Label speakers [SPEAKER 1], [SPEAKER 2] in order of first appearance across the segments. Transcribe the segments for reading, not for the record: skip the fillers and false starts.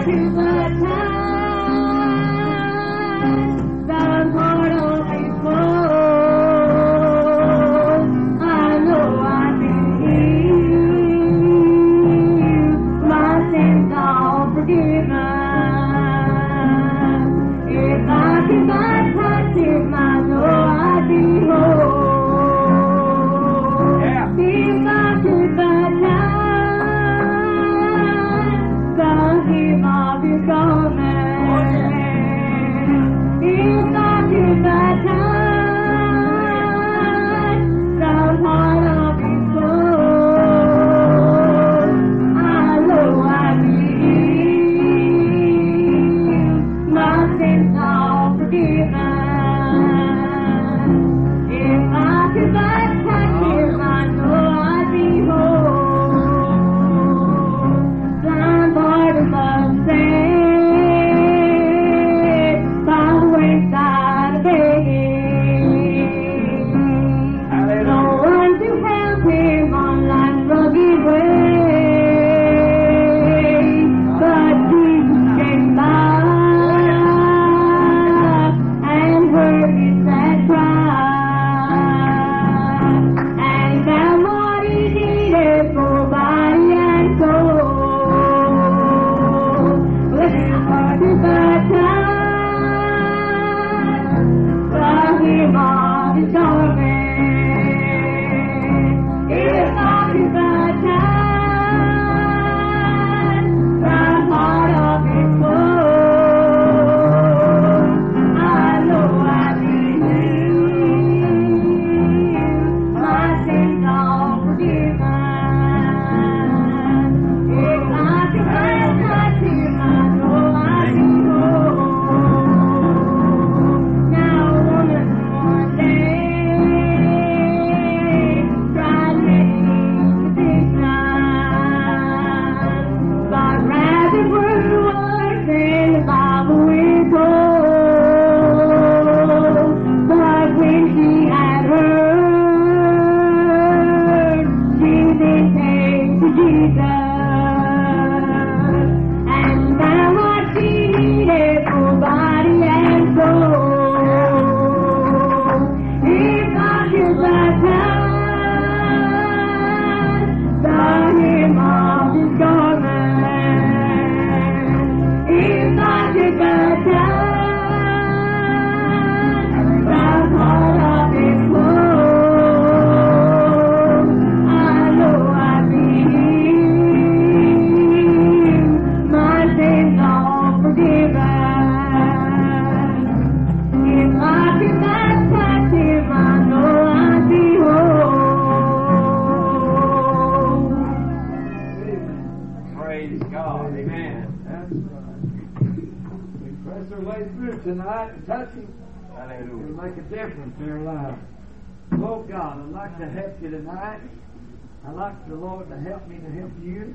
[SPEAKER 1] To help you tonight. I'd like the Lord to help me to help you.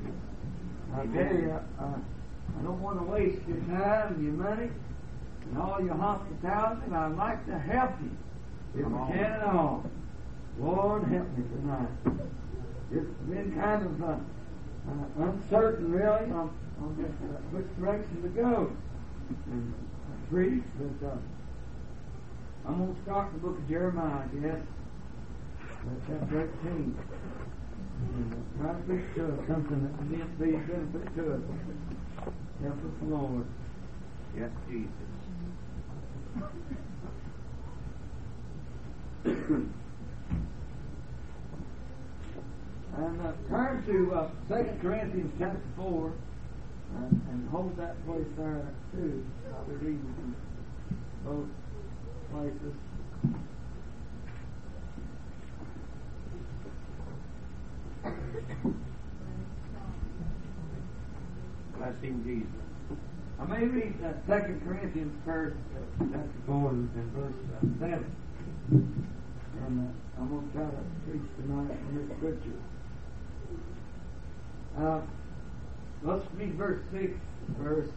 [SPEAKER 1] I tell you, I don't want to waste your time and your money and all your hospitality, and I'd like to help you if I can at all. Lord, help me tonight. It's been kind of uncertain, really, on just which direction to go and preach, but I'm going to start the book of Jeremiah, I guess. Chapter 18. Try to preach to us something that will be a benefit to us. Help us, Lord.
[SPEAKER 2] Yes, Jesus.
[SPEAKER 1] And turn to 2 Corinthians chapter 4 and hold that place there too. I'll be reading from both places.
[SPEAKER 2] Bless him, Jesus.
[SPEAKER 1] I may read 2 Corinthians first, chapter 4 and verse 7. And I'm going to try to preach tonight from this scripture. Let's read verse 6 first.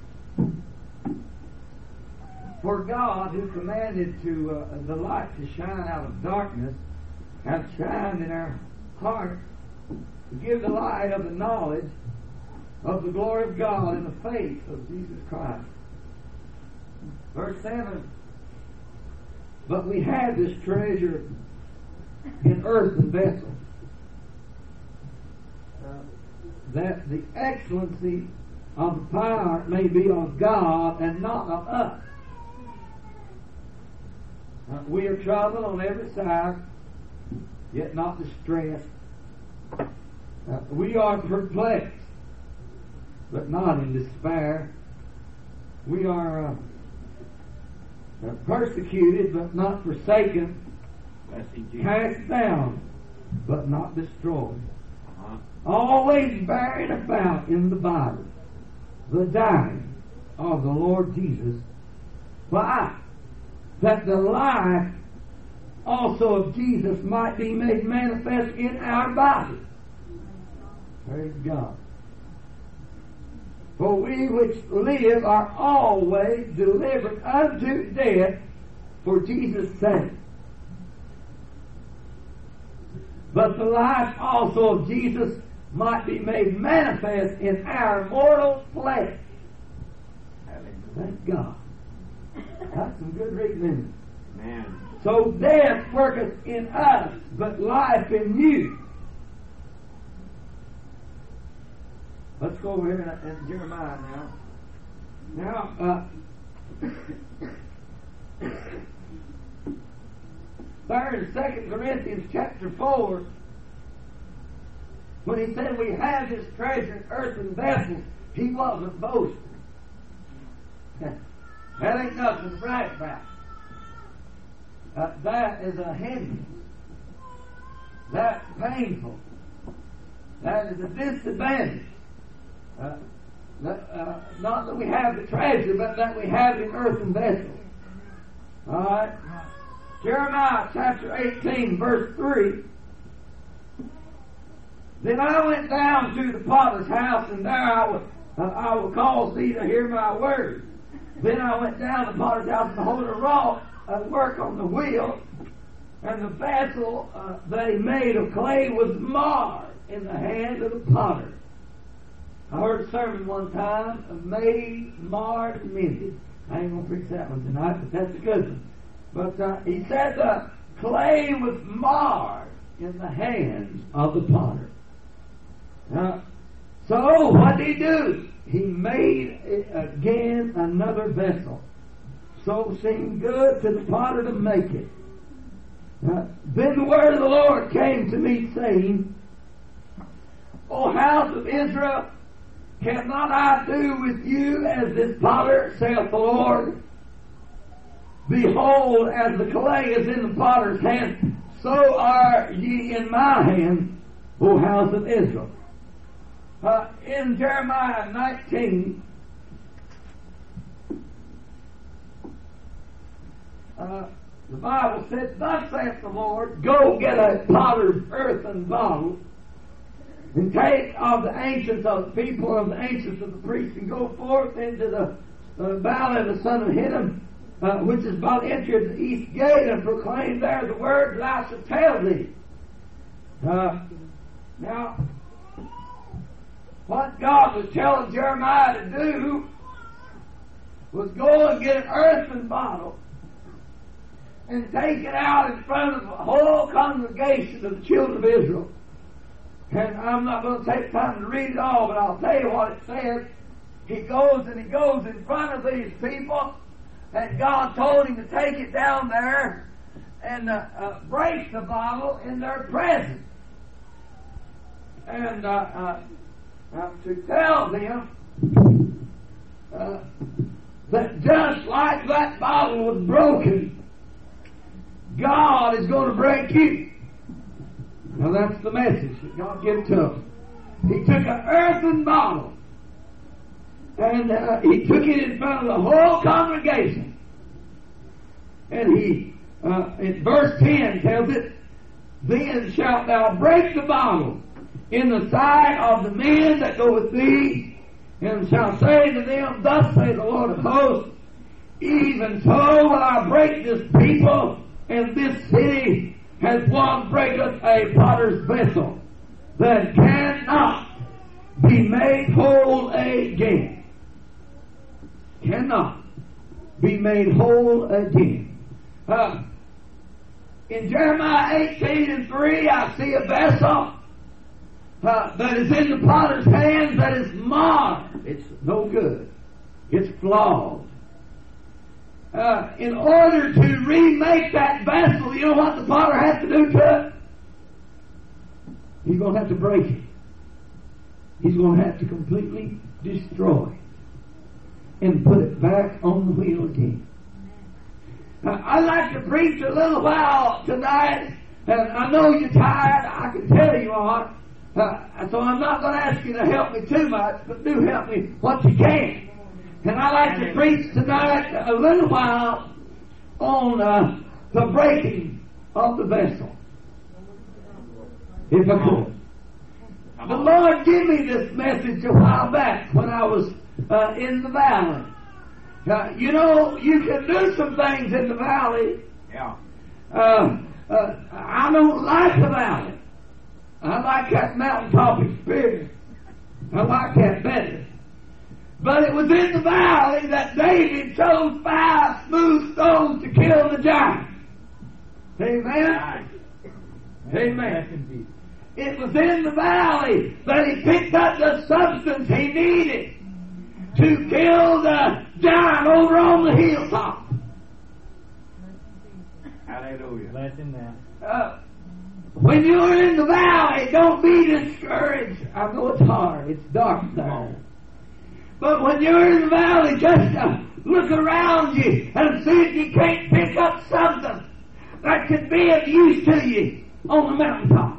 [SPEAKER 1] For God, who commanded to the light to shine out of darkness, hath shined in our hearts to give the light of the knowledge of the glory of God in the faith of Jesus Christ. Verse 7, but we have this treasure in earthen vessels, that the excellency of the power may be of God and not of us. We are troubled on every side, yet not distressed. We are perplexed, but not in despair. We are persecuted, but not forsaken. Cast down, but not destroyed. Always bearing about in the body the dying of the Lord Jesus, why? That the life also of Jesus might be made manifest in our body. Praise God. For we which live are always delivered unto death for Jesus' sake. But the life also of Jesus might be made manifest in our mortal flesh. Thank God. That's some good reading, isn't it?
[SPEAKER 2] Amen.
[SPEAKER 1] So death worketh in us, but life in you. Let's go over here in Jeremiah now. Now, there in 2 Corinthians chapter 4, when he said we have this treasure in earthen vessels, he wasn't boasting. That ain't nothing to brag about. That is a hindrance. That's painful. That is a disadvantage. Not that we have the treasure, but that we have it in earthen vessels. Alright? Jeremiah chapter 18, verse 3. Then I went down to the potter's house, and there I will cause thee to hear my word. Then I went down to the potter's house, and behold, a wrought work on the wheel, and the vessel that he made of clay was marred in the hand of the potter. I heard a sermon one time of made, marred, and mended. I ain't going to preach that one tonight, but that's a good one. But he said the clay was marred in the hands of the potter. So what did he do? He made again another vessel. So it seemed good to the potter to make it. Then the word of the Lord came to me, saying, O house of Israel, cannot I do with you as this potter, saith the Lord? Behold, as the clay is in the potter's hand, so are ye in my hand, O house of Israel. In Jeremiah 19, the Bible said, thus saith the Lord, go get a potter's earthen bottle, and take of the ancients of the people, of the ancients of the priests, and go forth into the valley of the son of Hinnom, which is by the entry of the east gate, and proclaim there the word that I shall tell thee. Now, what God was telling Jeremiah to do was go and get an earthen bottle and take it out in front of the whole congregation of the children of Israel. And I'm not going to take time to read it all, but I'll tell you what it says. He goes in front of these people, and God told him to take it down there and break the bottle in their presence. And to tell them that just like that bottle was broken, God is going to break you. Now that's the message that God gave to him. He took an earthen bottle and he took it in front of the whole congregation. And he, in verse 10 tells it, then shalt thou break the bottle in the sight of the men that go with thee, and shall say to them, thus saith the Lord of hosts, even so will I break this people, and this city as one breaketh a potter's vessel, that cannot be made whole again. Cannot be made whole again. In Jeremiah 18:3, I see a vessel that is in the potter's hands that is marred. It's no good. It's flawed. In order to remake that vessel, you know what the potter has to do to it? He's going to have to break it. He's going to have to completely destroy it and put it back on the wheel again. I'd like to preach a little while tonight, and I know you're tired. I can tell you are. So I'm not going to ask you to help me too much, but do help me what you can. And I'd like to preach tonight a little while on the breaking of the vessel, if I could. The Lord gave me this message a while back when I was in the valley. You know, you can do some things in the valley.
[SPEAKER 2] Yeah.
[SPEAKER 1] I don't like the valley. I like that mountaintop experience. I like that better. But it was in the valley that David chose 5 smooth stones to kill the giant. Amen? Amen. It was in the valley that he picked up the substance he needed to kill the giant over on the hilltop.
[SPEAKER 2] Hallelujah.
[SPEAKER 3] Bless him now.
[SPEAKER 1] When you're in the valley, don't be discouraged. I know it's hard. It's dark there. But when you're in the valley, just look around you and see if you can't pick up something that could be of use to you on the mountaintop.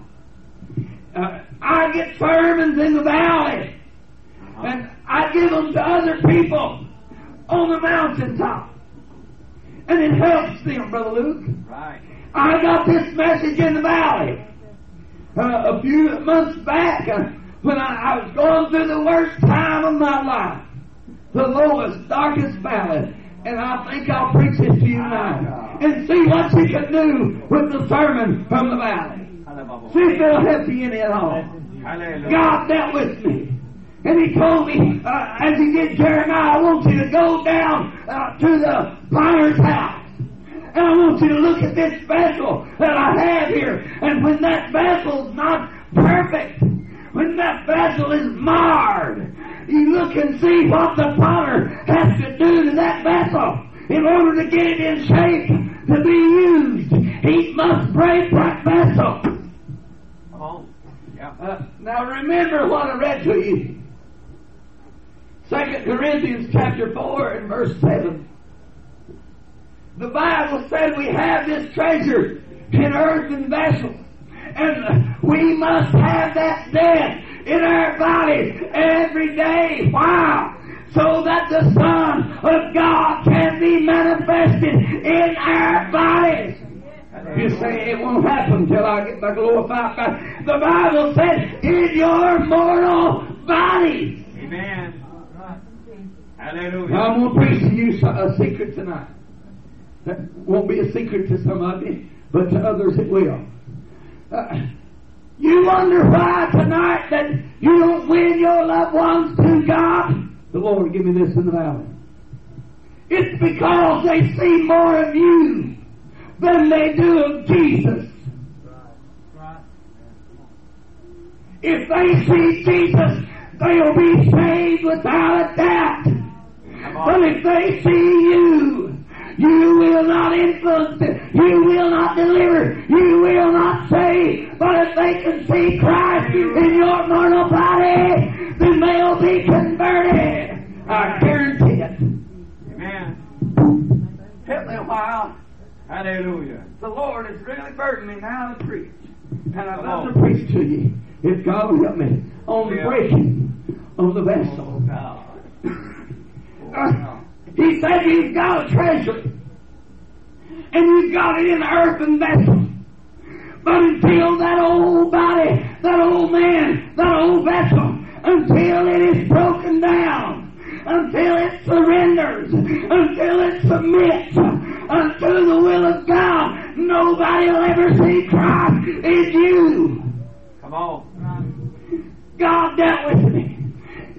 [SPEAKER 1] I get sermons in the valley, and I give them to other people on the mountaintop. And it helps them, Brother Luke.
[SPEAKER 2] Right.
[SPEAKER 1] I got this message in the valley a few months back when I was going through the worst time of my life, the lowest, darkest valley. And I think I'll preach this to you tonight and see what you can do with the sermon from the valley. See if it'll help you any at all.
[SPEAKER 2] Hallelujah.
[SPEAKER 1] God dealt with me. And he told me, as he did Jeremiah, I want you to go down to the potter's house. And I want you to look at this vessel that I have here. And when that vessel's not perfect, when that vessel is marred, you look and see what the potter has to do to that vessel in order to get it in shape to be used. He must break that vessel.
[SPEAKER 2] Oh, yeah.
[SPEAKER 1] Now remember what I read to you. 2 Corinthians chapter 4 and verse 7. The Bible said we have this treasure in earthen vessels, and we must have that death in our bodies every day. Why? So that the Son of God can be manifested in our bodies. You say it won't happen till I get my glorified body. The Bible says in your mortal bodies.
[SPEAKER 2] Amen. Hallelujah.
[SPEAKER 1] Now I'm going to preach to you a secret tonight. That won't be a secret to some of you, but to others it will. You wonder why tonight that you don't win your loved ones to God? The Lord give me this in the valley. It's because they see more of you than they do of Jesus. If they see Jesus, they'll be saved without a doubt. But if they see you, you will not influence it. You will not deliver. You will not save. But if they can see Christ in your mortal body, then they'll be converted. I guarantee it.
[SPEAKER 2] Amen.
[SPEAKER 1] Help me a while.
[SPEAKER 2] Hallelujah.
[SPEAKER 1] The Lord has really burdened me now to preach. And I'd love to preach to you, if God will help me, on the breaking of the vessel. He said you've got a treasure, and you've got it in an earthen vessel. But until that old body, that old man, that old vessel, until it is broken down, until it surrenders, until it submits unto the will of God, nobody will ever see Christ in you.
[SPEAKER 2] Come on.
[SPEAKER 1] God dealt with me.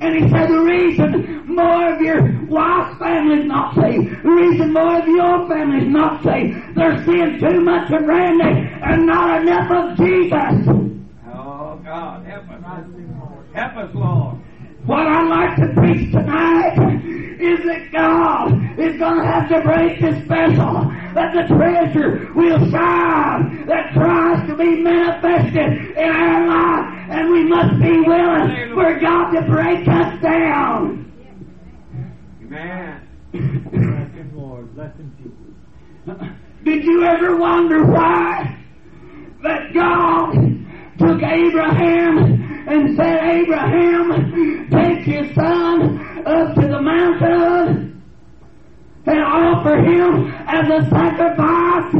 [SPEAKER 3] And he said, the reason more of your wife's family's not saved, the reason more of your family's not saved, they're seeing too much of Randy and not enough of Jesus.
[SPEAKER 2] Oh, God, help us. Help us, Lord.
[SPEAKER 3] What I'd like to preach tonight is that God is going to have to break this vessel, that the treasure will shine, that Christ will be manifested in our life, and we must be willing for God to break us down.
[SPEAKER 2] Amen.
[SPEAKER 4] Bless him, Lord. Bless him, Jesus.
[SPEAKER 3] Did you ever wonder why that God took Abraham and said, Abraham, take your son up to the mountain and offer him as a sacrifice?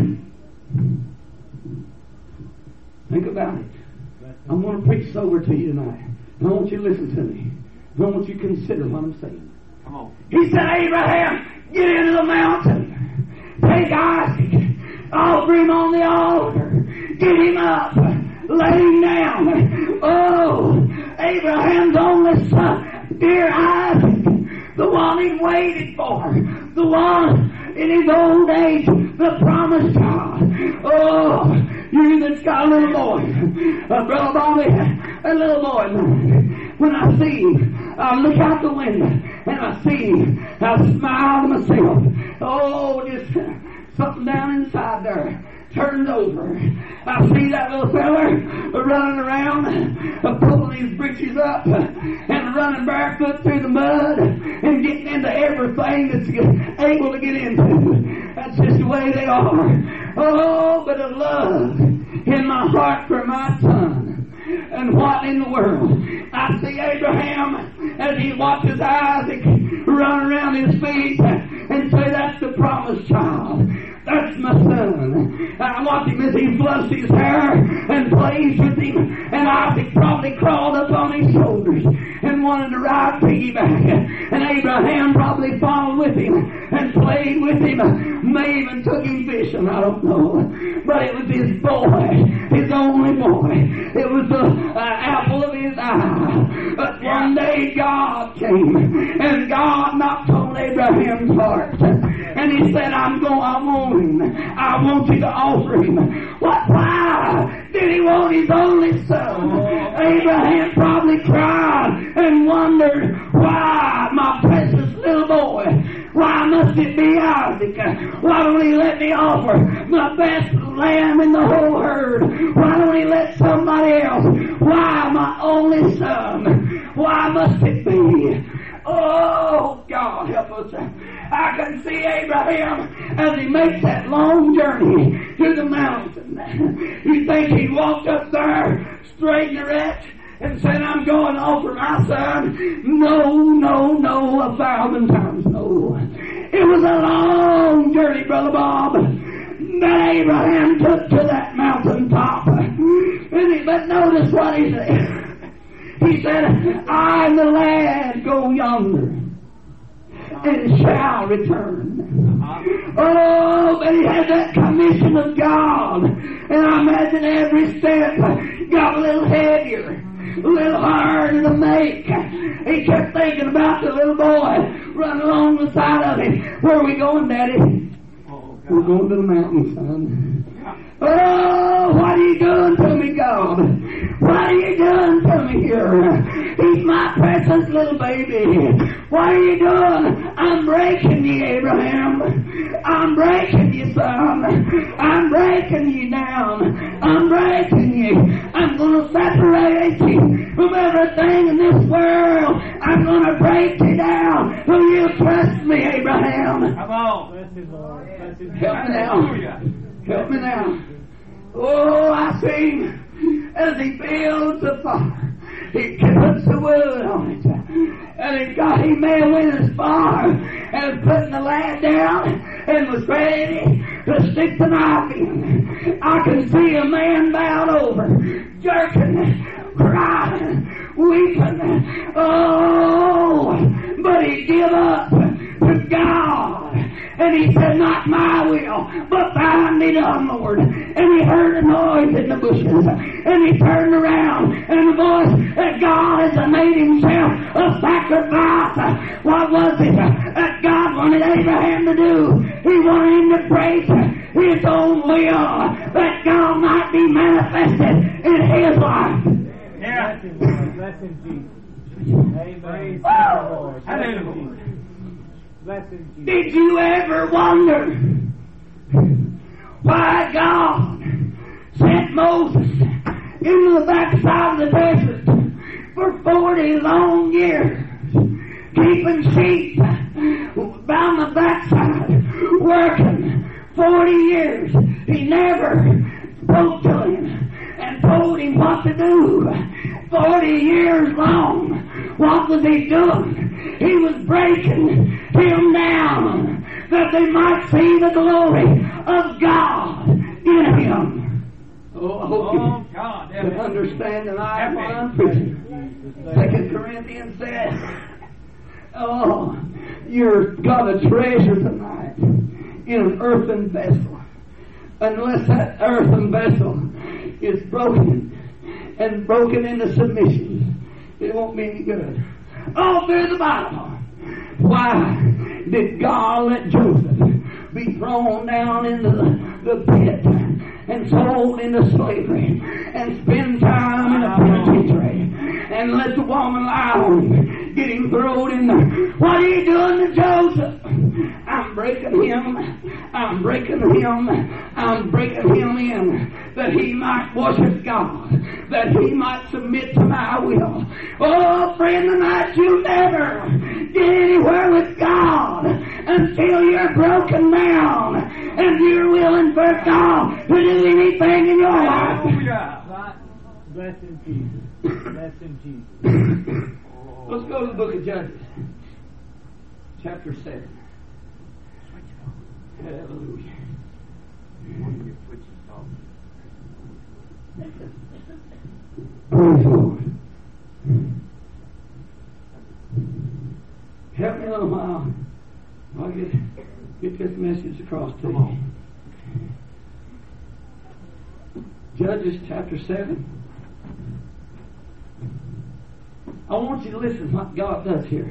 [SPEAKER 3] Think about it. I'm going to preach sober to you tonight. I want you to listen to me. I want you to consider what I'm saying.
[SPEAKER 2] Come on.
[SPEAKER 3] He said, Abraham, get into the mountain. Take Isaac. Offer him on the altar. Get him up. Lay him down. Oh, Abraham's only son, dear Isaac, the one he waited for, the one in his old age, the promised child. Oh, you that's got a little boy, Brother Bobby, a little boy, when I see him, I look out the window and I see him, I smile to myself. Oh, just something down inside there turns over. I see that little feller running around, pulling his breeches up and running barefoot through the mud and getting into everything that's able to get into. That's just the way they are. Oh, but a love in my heart for my son. And what in the world? I see Abraham as he watches Isaac run around his feet and say, that's the promised child. That's my son. I watch him as he fluffs his hair and plays with him. And Isaac probably crawled up on his shoulders and wanted to ride piggyback. And Abraham probably followed with him and played with him. May even took him fishing, I don't know. But it was his boy, his only boy. It was the apple of his eye. But one day God came and God knocked on Abraham's heart. And he said, I want you to offer him. What? Why did he want his only son? Abraham probably cried and wondered, why, my precious little boy? Why must it be Isaac? Why don't he let me offer my best lamb in the whole herd? Why don't he let somebody else? Why my only son? Why must it be? Oh, God, help us. I can see Abraham as he makes that long journey to the mountain. You think he walked up there straight and erect and said, I'm going to offer my son? No, 1,000 times no. It was a long journey, Brother Bob, that Abraham took to that mountaintop. But notice what he said. He said, I and the lad go yonder and shall return. Oh, but he had that commission of God. And I imagine every step got a little heavier, a little harder to make. He kept thinking about the little boy running along the side of him. Where are we going, Daddy? We're going to the mountain, son. Oh, what are you doing to me, God? What are you doing to me here? He's my precious little baby. What are you doing? I'm breaking you, Abraham. I'm breaking you, son. I'm breaking you down. I'm breaking you. I'm going to separate you from everything in this world. I'm going to break you down. Will you trust me, Abraham?
[SPEAKER 2] Come on.
[SPEAKER 4] Bless him, Lord. Bless him.
[SPEAKER 3] Help me now. Help me now. Oh, I see him as he builds the fire. He puts the wood on it. And he may have went as far as putting the lad down and was ready to stick the knife in. I can see a man bowed over, jerking, crying, weeping. Oh, but he gave up to God. And he said, not my will, but thine be done, Lord. And he heard a noise in the bushes. And he turned around, and the voice that God has made himself a sacrifice. What was it that God wanted Abraham to do? He wanted him to break his own will, that God might be manifested in his life.
[SPEAKER 2] Yeah.
[SPEAKER 4] Bless him, Jesus. Amen.
[SPEAKER 2] Woo! Hallelujah.
[SPEAKER 4] Bless him, Jesus.
[SPEAKER 3] Did you ever wonder why God sent Moses into the backside of the desert for 40 long years, keeping sheep down the backside, working 40 years? He never spoke to him and told him what to do. 40 years long, what was he doing? He was breaking him down that they might see the glory of God in him. Oh, I hope you
[SPEAKER 2] God.
[SPEAKER 3] can understand tonight what I'm preaching. 2 Corinthians says, oh, you've got a treasure tonight in an earthen vessel. Unless that earthen vessel is broken and broken into submission, it won't be any good. All through the Bible, why did God let Joseph be thrown down into the pit and sold into slavery and spend time in a penitentiary and let the woman lie on him, get him thrown in there? What are you doing to Joseph? I'm breaking him. I'm breaking him. I'm breaking him in that he might worship God, that he might submit to my will. Oh, friend, tonight you'll never get anywhere with God until you're broken down and you're willing for God to do anything in your life.
[SPEAKER 2] Hallelujah.
[SPEAKER 4] Bless him, Jesus. Bless him, Jesus.
[SPEAKER 3] Let's go to the book of Judges, chapter 7. Hallelujah. Praise the Lord. Help me a little while. I'll get this message across to you. Judges chapter 7. I want you to listen to what God does here.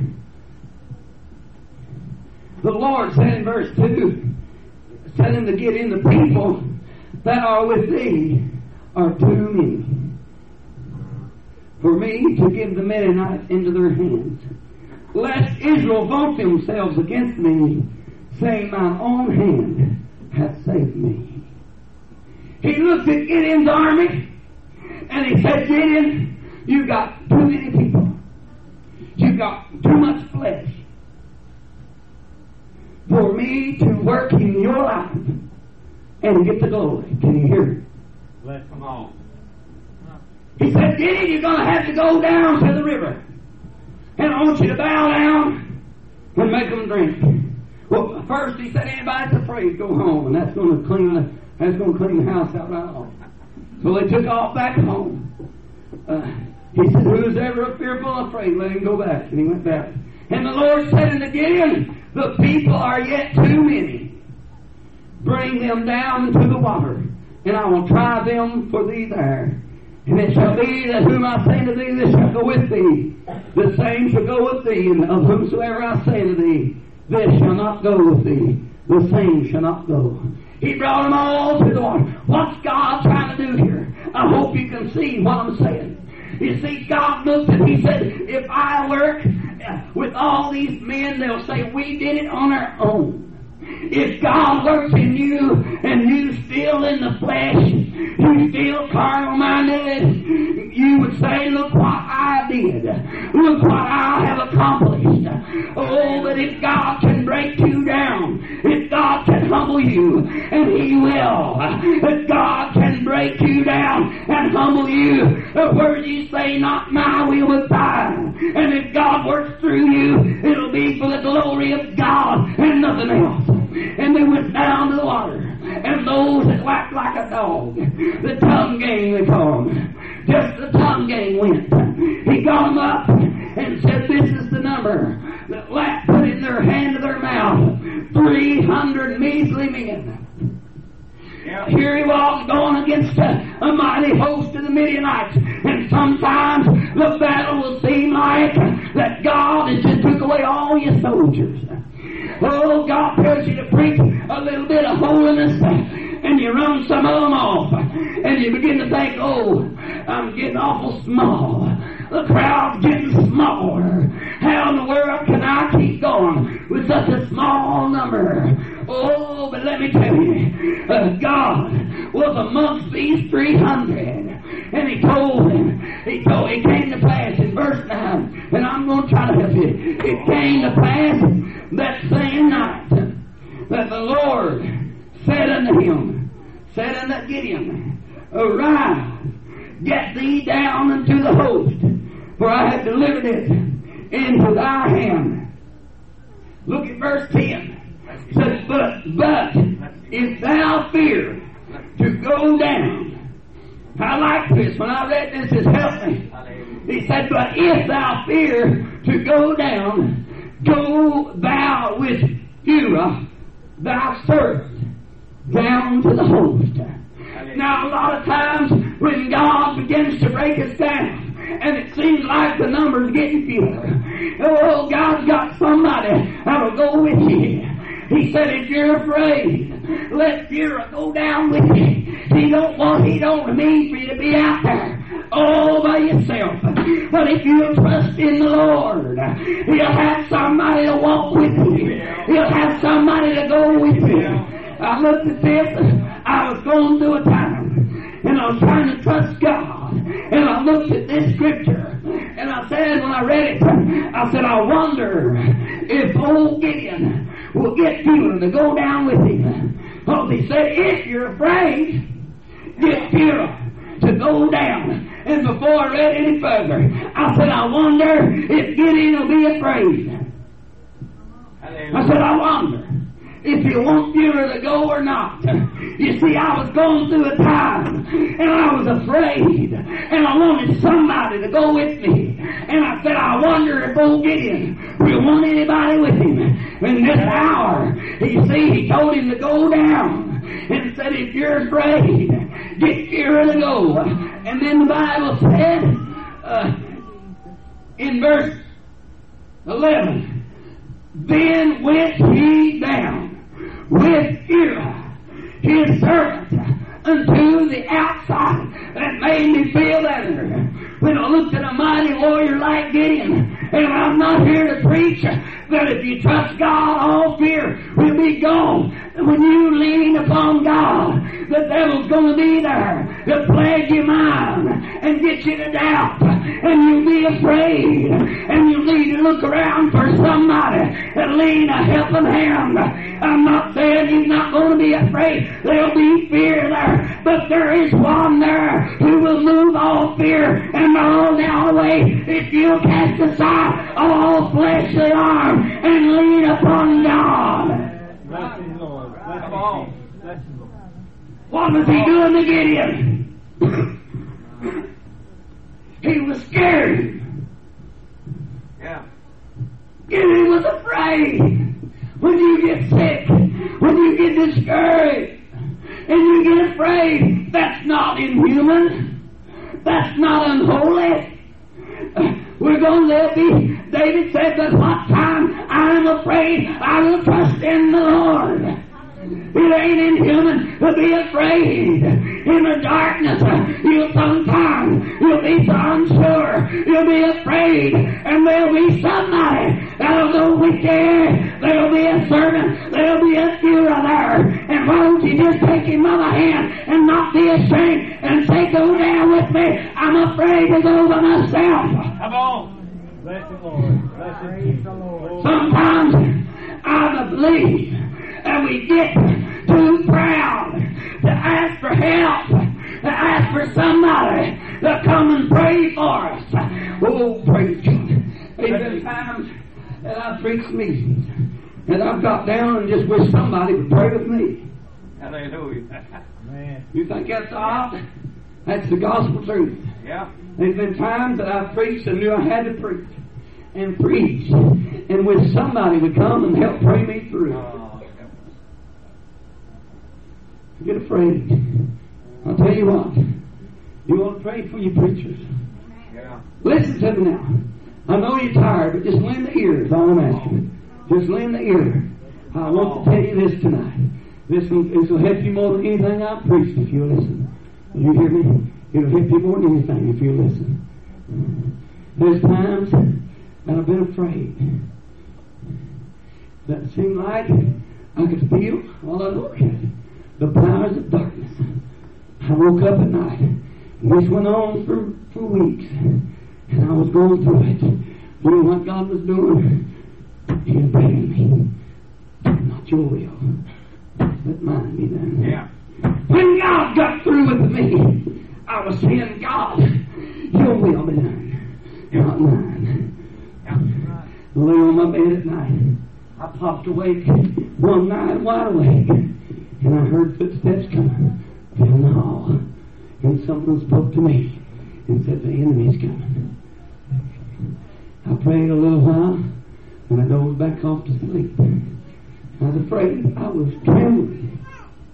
[SPEAKER 3] The Lord said in verse 2, tell him to get in the people that are with thee are too many for me to give the Midianites into their hands, lest Israel vaunt themselves against me, saying, mine own hand hath saved me. He looked at Gideon's army and he said, Gideon, you got too many people. You got too much flesh for me to work in your life and get the glory. Can you hear it?
[SPEAKER 4] Bless him all.
[SPEAKER 3] He said, Gideon, you're going to have to go down to the river. And I want you to bow down and make them drink. Well, first he said, anybody's afraid, go home. And that's going to clean the house out right off. So they took off back home. He said, who's ever fearful afraid, let him go back. And he went back. And the Lord said unto Gideon, the people are yet too many. Bring them down into the water, and I will try them for thee there. And it shall be that whom I say to thee, this shall go with thee. The same shall go with thee, and of whomsoever I say to thee, this shall not go with thee. The same shall not go. He brought them all to the water. What's God trying to do here? I hope you can see what I'm saying. You see, God looked and he said, if I work with all these men, they'll say we did it on our own. If God works in you and you still in the flesh, you still carnal minded, you would say, look what I did. Look what I have accomplished. Oh, but if God can break you down, if God can humble you, and He will, if God can break you down and humble you, where you say, not my will but thine. And if God works through you, it'll be for the glory of God and nothing else. And they went down to the water. And those that lapped like a dog, the tongue gang they call them, just the tongue gang went. He got them up and said, this is the number that lapped, put in their hand to their mouth 3 300 measly men.
[SPEAKER 2] Yeah.
[SPEAKER 3] Here he was going against a mighty host of the Midianites. And sometimes the battle will seem like that God has just took away all your soldiers. Oh, God tells you to preach a little bit of holiness, and you run some of them off. And you begin to think, oh, I'm getting awful small. The crowd's getting smaller. How in the world can I keep going with such a small number? Oh, but let me tell you, God was amongst these 300. And he came to pass in verse 9, and I'm going to try to help you. It came to pass that same night that the Lord said unto Gideon, Arise, get thee down unto the host, for I have delivered it into thy hand. Look at verse 10. It says, but if thou fear to go down. I like this. When I read this, it helped me. He said, but if thou fear to go down, go thou with Uriah, thy servant, down to the host. Now, a lot of times when God begins to break us down, and it seems like the number's getting fewer, oh, God's got somebody that'll go with you. He said, if you're afraid, let Uriah go down with you. He don't need for you to be out there all by yourself. But if you trust in the Lord, He'll have somebody to walk with you. He'll have somebody to go with you. I looked at this. I was going through a time, and I was trying to trust God. And I looked at this scripture, and I said, when I read it, I said, I wonder if old Gideon will get Uriah to go down with him. Because he said, if you're afraid, get Uriah to go down. And before I read any further, I said, I wonder if Gideon will be afraid. I said, I wonder if you want Uriah to go or not. You see, I was going through a time, and I was afraid, and I wanted somebody to go with me. And I said, I wonder if old Gideon will want anybody with him. In this hour, you see, he told him to go down, and said, if you're afraid, get Uriah to go. And then the Bible said, in verse 11, then went he down with Uriah, his servant, unto the outside. That made me feel better when I looked at a mighty warrior like Gideon. And I'm not here to preach that if you trust God, all fear will be gone. When you lean upon God, the devil's going to be there to plague your mind and get you to doubt. And you'll be afraid. And you'll need to look around for somebody to lean a helping hand. I'm not saying you're not going to be afraid. There'll be fear there. But there is one there who will move all fear and all down away if you cast aside all fleshly arm and lean upon God.
[SPEAKER 4] Bless him, Lord. Bless
[SPEAKER 2] Come on.
[SPEAKER 4] him. Bless him, Lord.
[SPEAKER 3] What was he doing to Gideon? He was scared.
[SPEAKER 2] Yeah.
[SPEAKER 3] Gideon was afraid. When you get sick, when you get discouraged, and you get afraid, that's not inhuman. That's not unholy. We're going to be, David said, at what time I am afraid, I will trust in the Lord. It ain't inhuman to be afraid. In the darkness, you'll be so unsure. You'll be afraid. And there'll be somebody that'll go with you. There'll be a servant. There'll be a Uriah there. And why don't you just take him by the hand and not be ashamed and say, go down with me. I'm afraid to go by myself.
[SPEAKER 2] Come on.
[SPEAKER 4] Bless him, Lord. Bless him, the Lord.
[SPEAKER 3] Sometimes I believe that we get too proud to ask for help, to ask for somebody to come and pray for us. Oh, praise God. There's been times that I've preached meetings and I've got down and just wish somebody would pray with me.
[SPEAKER 2] Hallelujah.
[SPEAKER 4] Man.
[SPEAKER 3] You think that's odd? That's the gospel truth.
[SPEAKER 2] Yeah.
[SPEAKER 3] There's been times that I've preached and knew I had to preach and preach and wish somebody would come and help pray me through. get afraid. I'll tell you what. You want to pray for your preachers.
[SPEAKER 2] Yeah.
[SPEAKER 3] Listen to me now. I know you're tired, but just lend the ear is all I'm asking. Just lend the ear. I want to tell you this tonight. This will help you more than anything I've preached if you listen. You hear me? It'll help you more than anything if you listen. There's times that I've been afraid. That seemed like I could feel all I look at the powers of darkness. I woke up at night, and this went on for weeks, and I was going through it. You know what God was doing? He was begging me, not your will, let mine be done.
[SPEAKER 2] Yeah.
[SPEAKER 3] When God got through with me, I was saying, God, your will be done, not mine. I lay on my bed at night. I popped awake one night, wide awake, and I heard footsteps coming down the hall. And someone spoke to me and said, the enemy's coming. I prayed a little while, and I dozed back off to sleep. I was afraid. I was trembling.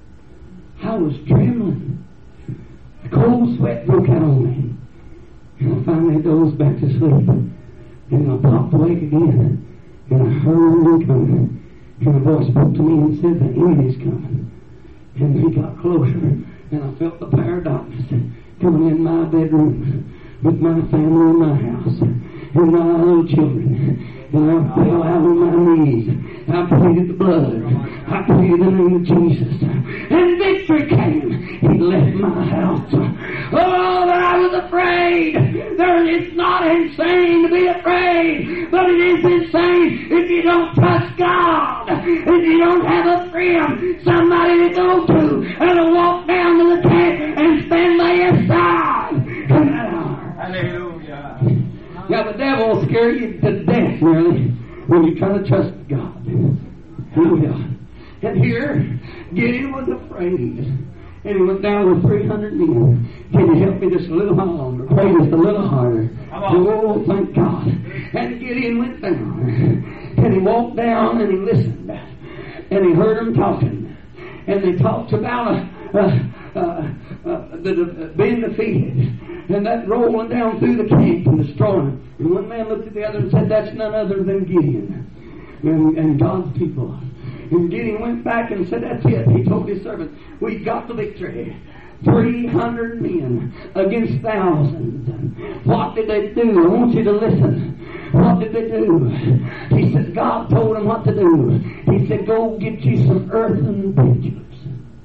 [SPEAKER 3] I was trembling. The cold sweat broke out on me. And I finally dozed back to sleep. And I popped awake again. And I heard him coming. And a voice spoke to me and said, the enemy's coming. And he got closer. And I felt the power of darkness coming in my bedroom with my family in my house and my little children. And I fell out on my knees. I pleaded the blood. I pleaded the name of Jesus. And victory came. He left my house. Oh, but I was afraid. It's not insane to be afraid, but it is insane if you don't trust God. If you don't have a friend, somebody to go to, and to walk down to the tent and stand by your side. In that hour.
[SPEAKER 2] Hallelujah.
[SPEAKER 3] Now the devil will scare you to death nearly when you try to trust God. He will. And here, Gideon was afraid. And he went down with 300 men. Can you help me just a little while longer? Pray just a little harder. Oh, thank God. And Gideon went down. And he walked down and he listened. And he heard them talking. And they talked about being defeated. And that rolling down through the camp and destroying. And one man looked at the other and said, that's none other than Gideon and God's people. And Gideon went back and said, that's it. He told his servant, we got the victory. 300 men against thousands. What did they do? I want you to listen. What did they do? He said, God told them what to do. He said, go get you some earthen pitchers.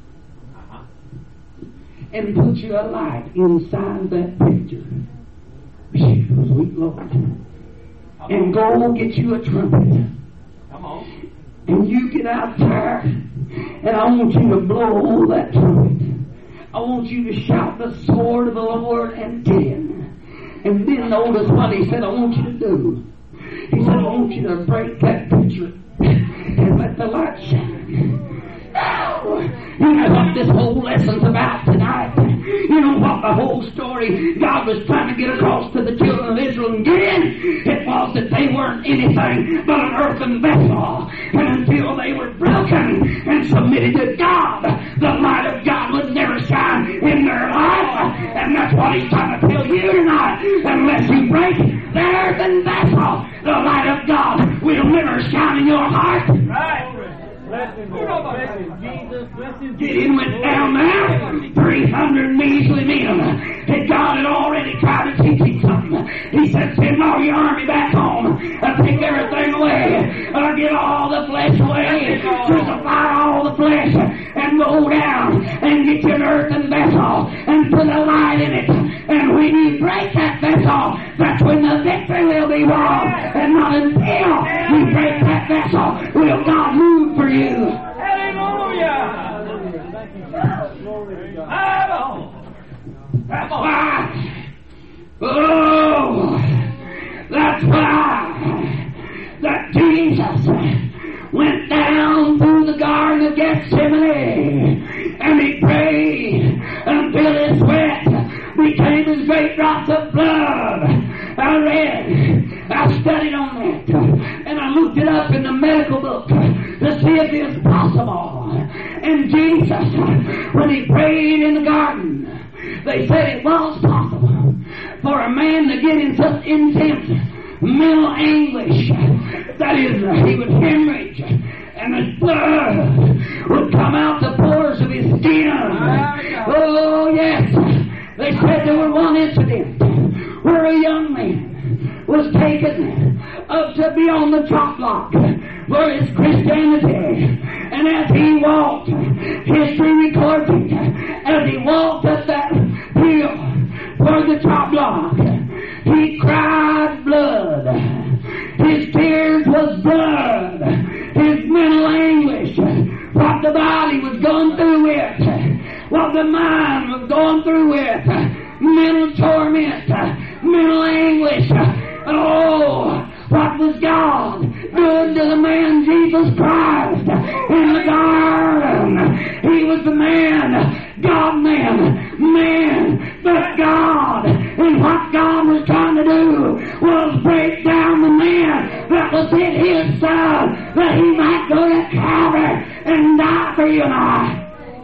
[SPEAKER 3] And put you a light inside that pitcher. Sweet Lord. And go get you a trumpet.
[SPEAKER 2] Come on.
[SPEAKER 3] And you get out there, and I want you to blow that trumpet. I want you to shout the sword of the Lord and Gideon. And then notice what he said I want you to do. He said I want you to break that pitcher and let the light shine. Oh, you know what this whole lesson's about tonight? You know what the whole story God was trying to get across to the children of Israel and Gideon? It was that they weren't anything but an earthen vessel. And until they were broken and submitted to God, the light of God would never shine in their life. And that's what he's trying to tell you tonight. Unless you break the earthen vessel, the light of God will never shine in your heart.
[SPEAKER 2] Right.
[SPEAKER 3] Gideon went down there, 300 measly men. And God had already tried to teach him something. He said, send all your army back home and take everything away. Get all the flesh away. Crucify all the flesh and go down and get you an earthen vessel and put a light in it. And when you break that vessel, that's when the victory will be won. And not until you break that vessel will God move for you.
[SPEAKER 2] Hallelujah.
[SPEAKER 3] That's why. Oh, that's why that Jesus went down through the Garden of Gethsemane and he prayed until his sweat became as great drops of blood. I studied on that and I looked it up in the medical book to see if it was possible. And Jesus, when he prayed in the garden, they said it was possible for a man to get in such intense mental anguish that he would hemorrhage and his blood would come out the pores of his skin. Oh, yes. They said there was one incident where a young man was taken up to be on the chop block for his Christianity. And as he walked, history records it, as he walked up that hill for the chop block, he cried blood. His tears was blood. His mental anguish, what the body was going through with, what the mind was going through with, mental torment, mental anguish. Oh, what was God doing to the man Jesus Christ in the garden? He was the man, man, but God. And what God was trying to do was break down the man that was in his side, that he might go to Calvary and die for you and I.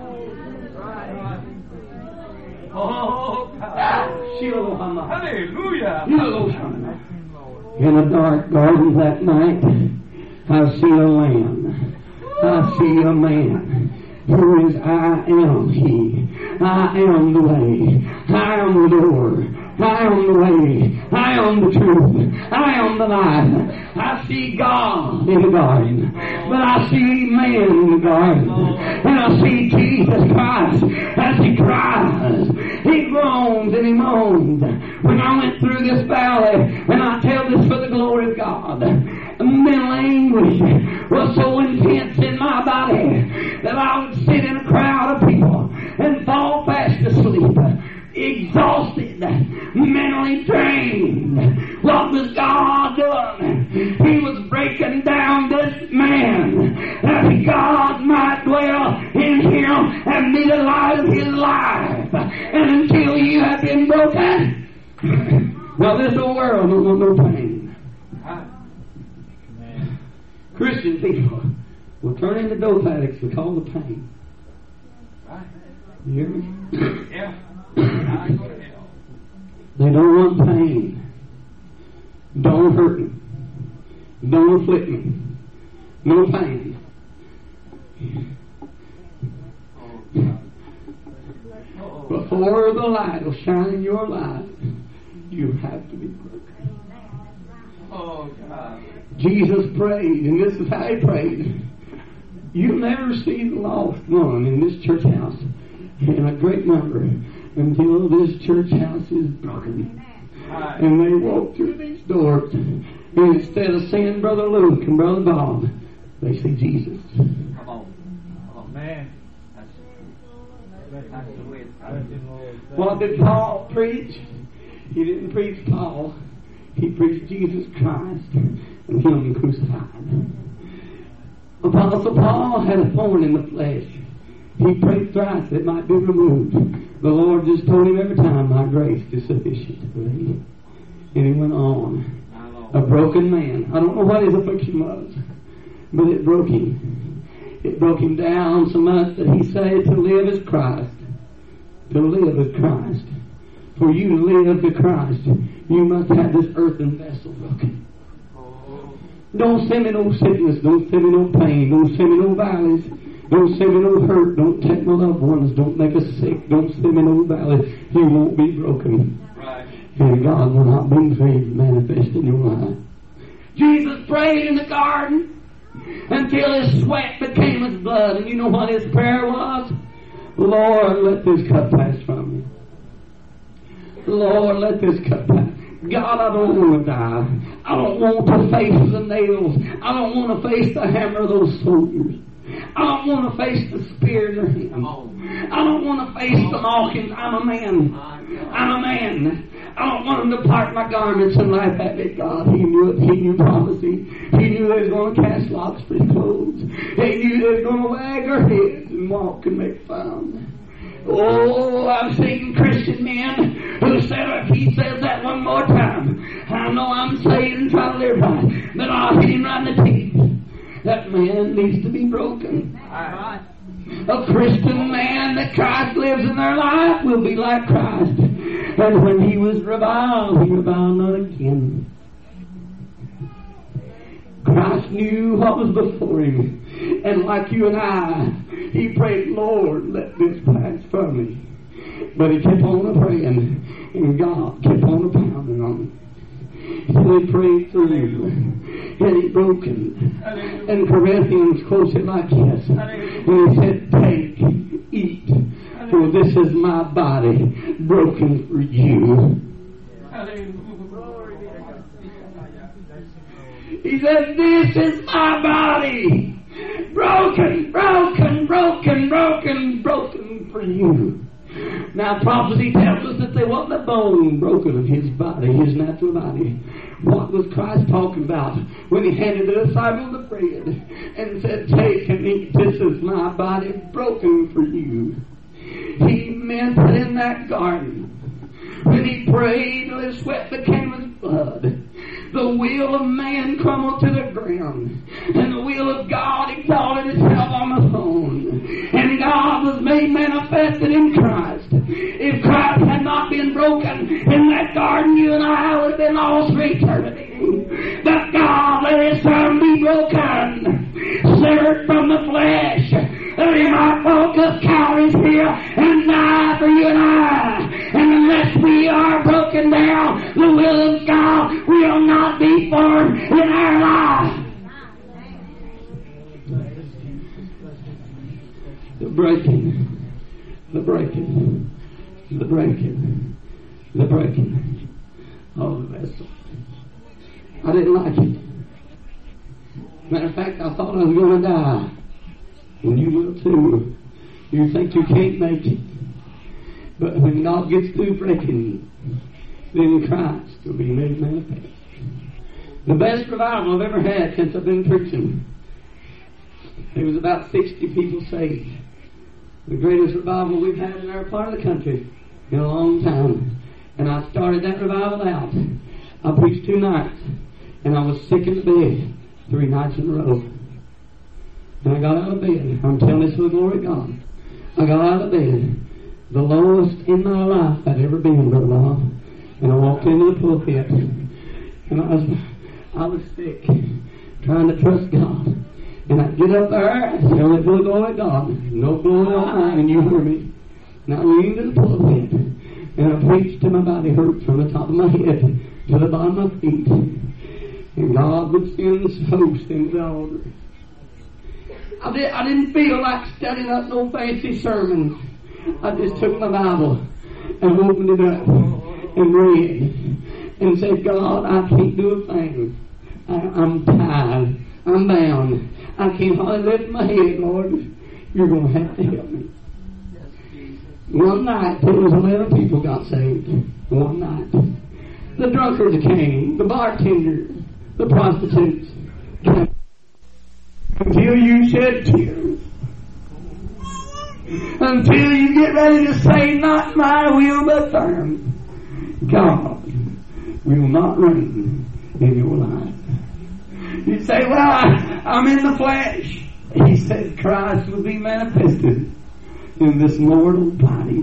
[SPEAKER 2] Oh, God. Hallelujah.
[SPEAKER 3] In a dark garden that night, I see a lamb. I see a man who is I am He. I am the way. I am the door. I am the way. I am the truth. I am the life. I see God in the garden, but I see man in the garden, and I see Jesus Christ as He cries. He groans and He moans. When I went through this valley, and I tell this for the glory of God, mental anguish was so intense in my body that I would sit in a crowd of people and fall fast asleep, exhausted, mentally drained. What was God doing? He was breaking down this man that God might dwell in him and be the light of his life. And until you have been broken, well, this whole world don't want no pain. Christian people will turn into dope addicts with all the pain. You hear me?
[SPEAKER 2] Yeah.
[SPEAKER 3] They don't want pain. Don't hurt me. Don't afflict me. No pain. Before the light will shine in your life, you have to be broken.
[SPEAKER 2] Oh, God.
[SPEAKER 3] Jesus prayed, and this is how He prayed. You'll never see the lost one in this church house in a great number until this church house is broken. And they walk through these doors, and instead of seeing Brother Luke and Brother Bob, they see Jesus.
[SPEAKER 2] Come on. Oh,
[SPEAKER 4] Man.
[SPEAKER 2] that's the way it's
[SPEAKER 3] What did Paul preach? He didn't preach Paul. He preached Jesus Christ and Him crucified. Apostle Paul had a thorn in the flesh. He prayed thrice it might be removed. The Lord just told him every time, my grace is sufficient for thee. And he went on. A broken man. I don't know what his affliction was, but it broke him. It broke him down so much that he said to live is Christ. To live is Christ. For you to live to Christ, you must have this earthen vessel broken. Don't send me no sickness. Don't send me no pain. Don't send me no valleys. Don't send me no hurt. Don't take my loved ones. Don't make us sick. Don't send me no valleys. You won't be broken.
[SPEAKER 2] right.
[SPEAKER 3] And God will not bring faith manifest in your life. Jesus prayed in the garden until his sweat became his blood. And you know what his prayer was? Lord, let this cup pass from me. Lord, let this cup pass. God, I don't want to die. I don't want to face the nails. I don't want to face the hammer of those soldiers. I don't want to face the spear in their hands. I don't want to face the mocking. I'm a man. I'm a man. I don't want them to part my garments and laugh at me. God, He knew it. He knew prophecy. He knew they was going to cast lots for His clothes. He knew they was going to wag their heads and walk and make fun. Oh, I've seen Christian men who said, if he says that one more time, I know I'm saved and trying to live right, but I'll hit him right in the teeth. that man needs to be broken. A Christian man that Christ lives in their life will be like Christ. And when he was reviled, he reviled not again. Christ knew what was before him. And like you and I, he prayed, Lord, let this pass from me. But he kept on praying, and God kept on pounding on him. So he prayed through, and he broke him. And Corinthians quotes it like this. And he said, take, eat, for this is my body broken for you. He said, this is my body broken for you. Now prophecy tells us that there wasn't a bone broken of his body, his natural body. What was Christ talking about when he handed the disciples the bread and said, take and eat, this is my body broken for you? He meant that in that garden, when he prayed till his sweat became as blood, the will of man crumbled to the ground, and the will of God exalted itself on the throne, and God was made manifested in Christ. If Christ had not been broken in that garden, you and I would have been lost for eternity. But God let his Son be broken, severed from the flesh, that he might walk up Calvary's hill and die for you and I. And unless we are broken down, the will of God will not be formed in our life. The breaking. Oh, the vessel. I didn't like it. Matter of fact, I thought I was going to die. And you will too. You think you can't make it. But when God gets through breaking, then Christ will be made manifest. The best revival I've ever had since I've been preaching, there was about 60 people saved. The greatest revival we've had in our part of the country in a long time. And I started that revival out. I preached 2 nights, and I was sick in the bed 3 nights in a row. And I got out of bed. I'm telling this for the glory of God. I got out of bed, the lowest in my life I'd ever been, Brother Bob. And I walked into the pulpit, and I was sick, trying to trust God. And I get up there and tell it for the glory of God. No glory on mine, and you hear me. And I leaned to the pulpit, and I preached till my body hurt from the top of my head to the bottom of my feet. And God would send his host into the altar. I didn't feel like studying up no fancy sermons. I just took my Bible and opened it up and read and said, God, I can't do a thing. I'm tired. I'm bound. I can't hardly lift my head, Lord. You're going to have to help me. One night, there was 11 people got saved. One night. The drunkards came. The bartenders. The prostitutes came. Until you shed tears. Until you get ready to say, not my will but thine. God will not reign in your life. You say, well, I'm in the flesh. He said Christ will be manifested in this mortal body.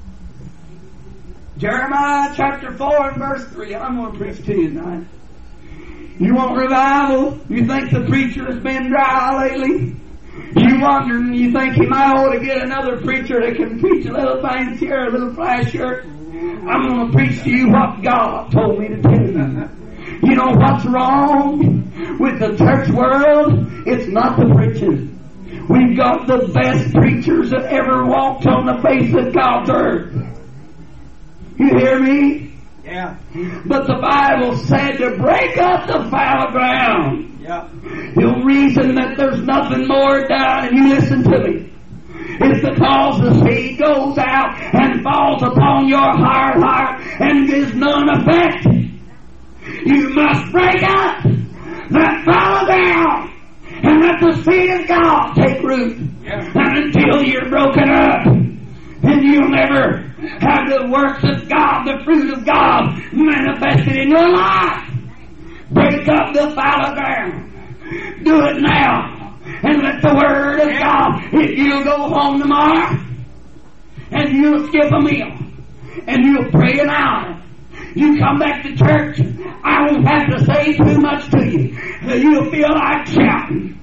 [SPEAKER 3] Jeremiah chapter 4 and verse 3. I'm going to preach to you tonight. You want revival? You think the preacher has been dry lately? You wonder and you think he might ought to get another preacher that can preach a little fancier, a little flashier? I'm going to preach to you what God told me to tell you. You know what's wrong with the church world? It's not the preachers. We've got the best preachers that ever walked on the face of God's earth. You hear me?
[SPEAKER 2] Yeah.
[SPEAKER 3] But the Bible said to break up the fallow ground.
[SPEAKER 2] Yeah.
[SPEAKER 3] The reason that there's nothing more done, and you listen to me, is because the seed goes out and falls upon your hard heart and gives none effect. You must break up that fallow ground and let the seed of God take root.
[SPEAKER 2] Yeah.
[SPEAKER 3] And until you're broken up, then you'll never have the works of God, the fruit of God manifested in your life. Break up the fallow ground. Do it now. and let the Word of God, if you'll go home tomorrow and you'll skip a meal and you'll pray an hour, you come back to church, I won't have to say too much to you. You'll feel like shouting.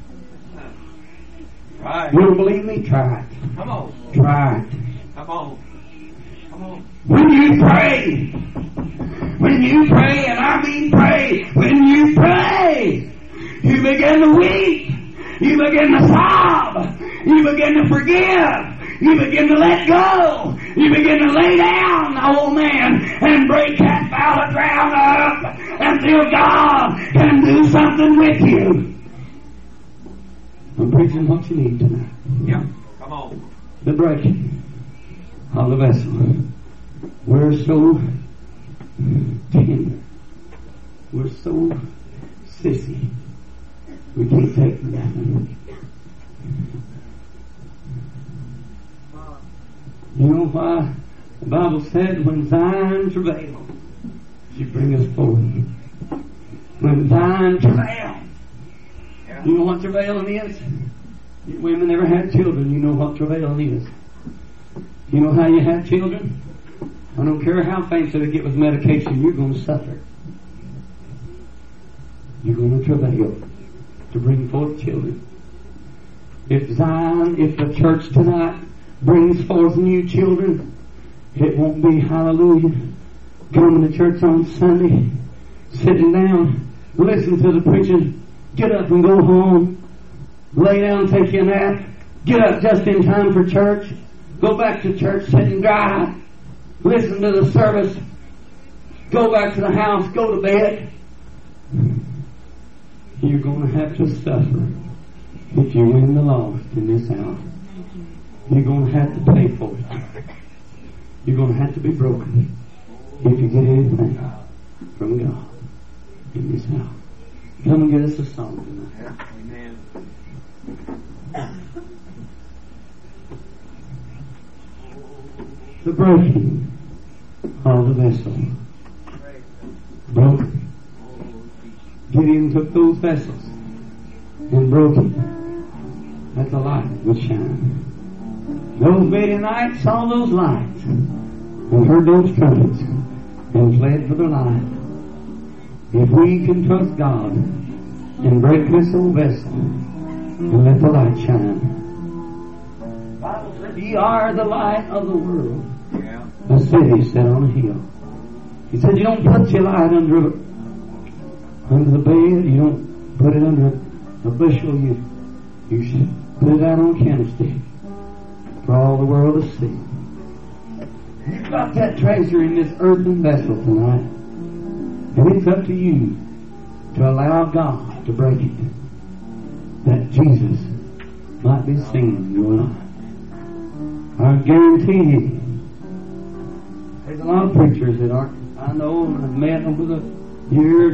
[SPEAKER 2] Right.
[SPEAKER 3] You don't believe me? Try it.
[SPEAKER 2] Come on.
[SPEAKER 3] Try it.
[SPEAKER 2] Come on. Come on.
[SPEAKER 3] When you pray, and I mean pray, when you pray, you begin to weep, you begin to sob, you begin to forgive, you begin to let go, you begin to lay down, old man, and break that fallow ground up until God can do something with you. I'm preaching what you need tonight.
[SPEAKER 2] Yeah. Come on.
[SPEAKER 3] The breaking of the vessel. We're so tender. We're so sissy. We can't take nothing. You know why? The Bible said, when Zion travailed, she bring us forth. When Zion travailed. You know what travailing is? You women never had children. You know what travailing is. You know how you have children? I don't care how fancy they get with medication, you're going to suffer. You're going to travail to bring forth children. If Zion, if the church tonight brings forth new children, it won't be hallelujah, coming to church on Sunday, sitting down, listen to the preaching, get up and go home, lay down, take you a nap, get up just in time for church, go back to church, sit and dry, listen to the service, go back to the house, go to bed. You're going to have to suffer if you win the lost in this hour. You're going to have to pay for it. You're going to have to be broken if you get anything from God in this hour. Come and get us a song tonight.
[SPEAKER 2] Amen.
[SPEAKER 3] The breaking of the vessel. Broken. Gideon took those vessels and broke it that the light would shine. Those Midianites saw those lights and heard those trumpets and fled for their life. If we can trust God and break this old vessel and let the light shine. The Bible said, ye are the light of the world.
[SPEAKER 2] Yeah.
[SPEAKER 3] A city set on a hill. He said, you don't put your light under the bed, you don't put it under a bushel, you should put it out on a candlestick for all the world to see. You've got that treasure in this earthen vessel tonight. And it's up to you to allow God to break it, that Jesus might be seen in your life. I guarantee you, there's a lot of preachers that aren't, I know and I've met over the years,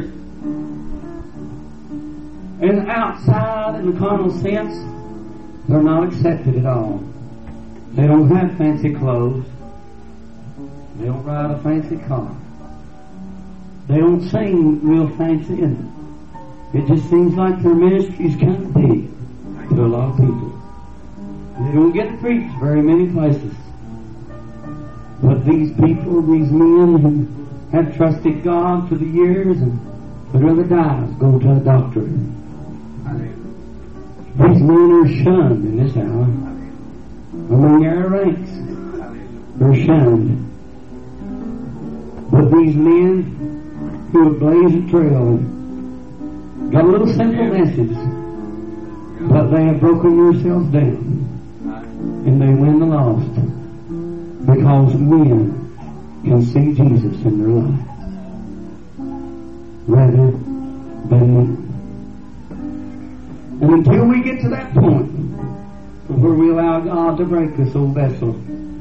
[SPEAKER 3] and outside in the carnal sense, they're not accepted at all. They don't have fancy clothes. They don't ride a fancy car. They don't sing real fancy, and it just seems like their ministry's kind of big to a lot of people. They don't get to preach very many places. But these people, these men who have trusted God for the years and would rather die than go to a doctor. These men are shunned in this hour. Among our ranks, they're shunned. But these men who have blazed a trail and got a little simple message, but they have broken themselves down and they win the lost because men can see Jesus in their life rather than me. And until we get to that point where we allow God to break this old vessel,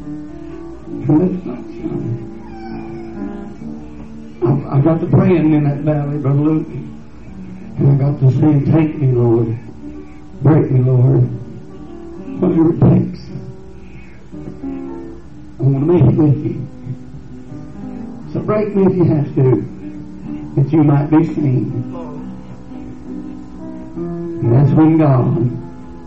[SPEAKER 3] I got to praying in that valley, Brother Luke, and I got to saying, take me, Lord, break me, Lord, whatever it takes. I want to make it with you. So break me if you have to, that you might be seen. And that's when God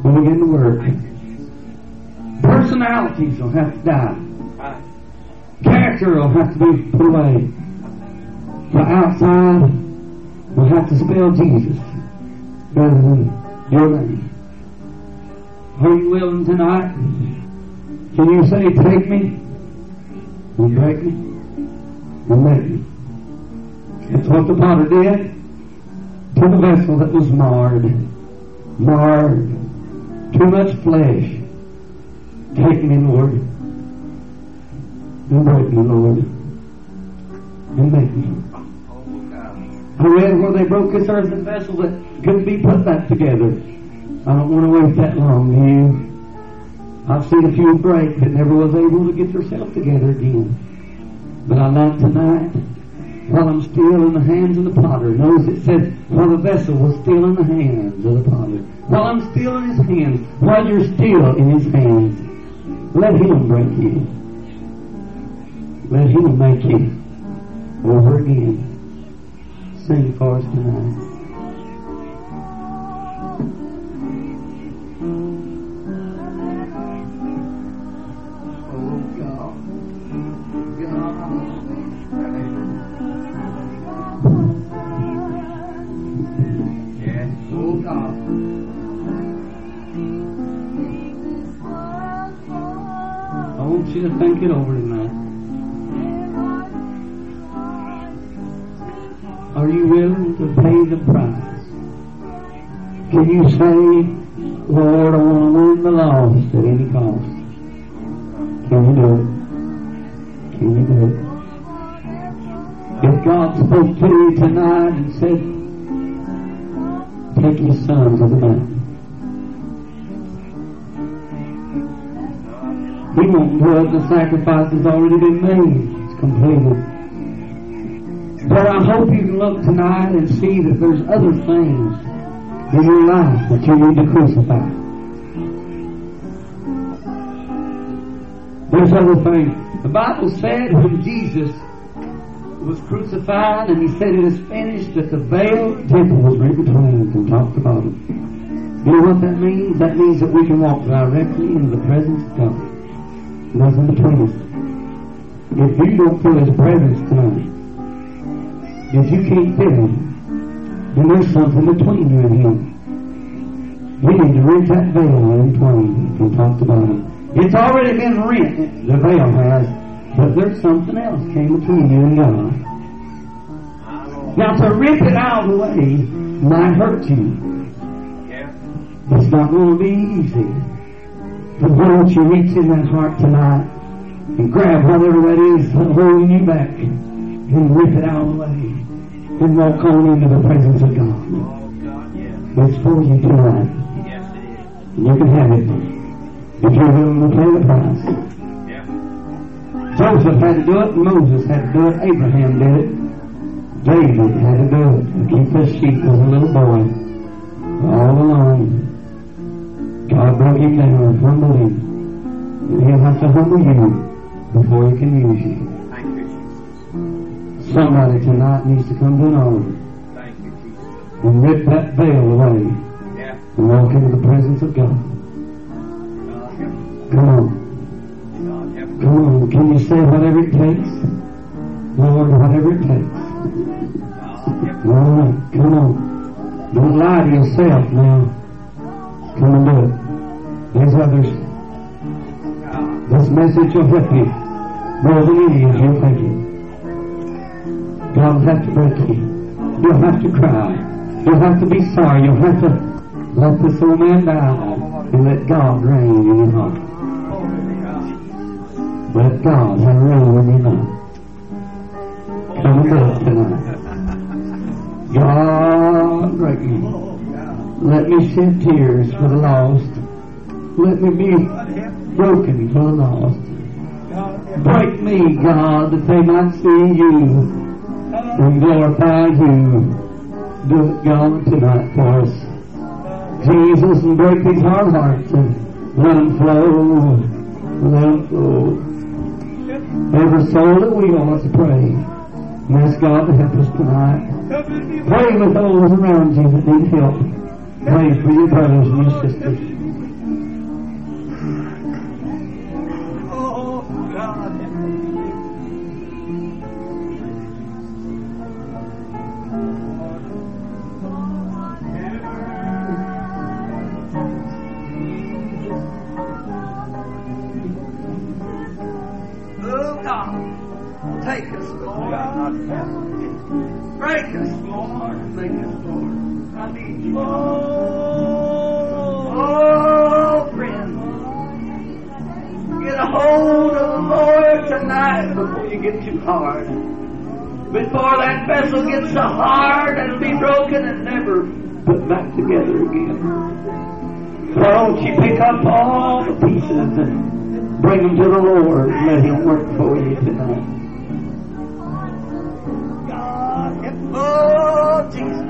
[SPEAKER 3] will begin to work. Personalities will have to die. Character will have to be put away. The outside will have to spell Jesus rather than your name. Are you willing tonight? Can you say, take me and break me and make me? That's what the potter did to the vessel that was marred. Too much flesh. Take me, Lord, and break me, Lord, and make me. I read where they broke this earthen vessel that couldn't be put back together. I don't want to wait that long, do you? I've seen a few break that never was able to get themselves together again. But I like tonight, while I'm still in the hands of the potter. Notice it said, while the vessel was still in the hands of the potter. While I'm still in his hands, while you're still in his hands, let him break you. Let him make you over again. Sing for us tonight. Oh God.
[SPEAKER 1] Yes. Oh God.
[SPEAKER 3] I want you to think it over tonight. Are you willing to pay the price? Can you say, Lord, I want to win the lost at any cost? Can you do it? Can you do it? If God spoke to you tonight and said, take your sons of the mountain. He won't do it. The sacrifice has already been made. It's completed. But I hope you can look tonight and see that there's other things in your life that you need to crucify. There's other things. The Bible said when Jesus was crucified and he said it is finished, that the veil of the temple was rent between from top to bottom. You know what that means? That means that we can walk directly into the presence of God. Nothing between us. If you don't feel his presence tonight, if you can't feel him, then there's something between you and him. We need to rent that veil in twain from top to bottom. It's already been rent, the veil has, but there's something else came between you and God. Now to rip it out of the way might hurt you. It's not going to be easy. But why don't you reach in that heart tonight and grab whatever that is holding you back and rip it out of the way and walk on into the presence of God. It's for you tonight. And you can have it if you're willing to pay the price. Joseph had to do it, Moses had to do it, Abraham did it, David had to do it. To keep his sheep as a little boy, all alone. God brought him down and humbled him. And he'll have to humble you before he can use you. Somebody tonight needs to come to an altar and rip that veil away and walk into the presence of God. Come on. Come on. Can you say whatever it takes? Lord, whatever it takes. All right. Come on. Don't lie to yourself now. Come and do it. There's others. This message will help you more than any of you thinking. God will have to break you. You'll have to cry. You'll have to be sorry. You'll have to let this old man die and let God reign in your heart. Let God have reign in your heart. Come and do it tonight. God, break me. Let me shed tears for the lost. Let me be broken for the lost. Break me, God, that they might see you and glorify you. Do it, God, tonight for us. Jesus, and break these hard hearts and let them flow. Let them flow. Every soul that we are to pray. And ask God to help us tonight. Pray with those around you that need help. Pray for your brothers and your sisters.
[SPEAKER 1] Oh God, take us, Lord. God, break us, Lord. Make us, Lord. I need you. Oh, friend. Get a hold of the Lord tonight before you get too hard. Before that vessel gets so hard it'll be broken and never put back together again. So don't you pick up all the pieces and bring them to the Lord and let Him work for you tonight. God, oh Jesus.